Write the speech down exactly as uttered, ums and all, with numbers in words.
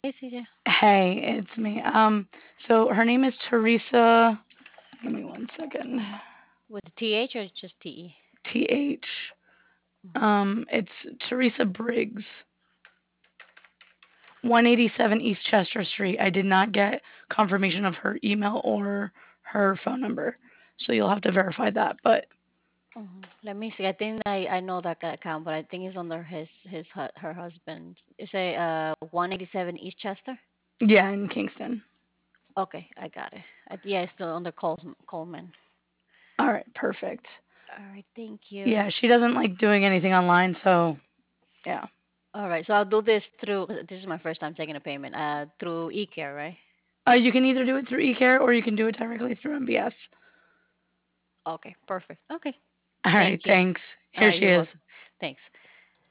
Hey, C J. Hey, it's me. Um, so her name is Teresa. Give me one second. With T H or just T E? T H. Mhm. Um, it's Teresa Briggs, one eighty-seven East Chester Street. I did not get confirmation of her email or her phone number, so you'll have to verify that. But Mhm. Let me see. I think I, I know that ca- account, but I think it's under his his hu- her husband. It's a uh one eighty-seven East Chester. yeah, in Kingston. Okay, I got it. Uh, yeah, it's still under Col- Coleman. All right, perfect. All right, thank you. Yeah, she doesn't like doing anything online, so yeah. All right, so I'll do this through. This is my first time taking a payment. Uh, through eCare, right? Uh, you can either do it through eCare or you can do it directly through M B S. Okay, perfect. Okay, All right, thank you. thanks. All Here right, she you're is. welcome. Thanks.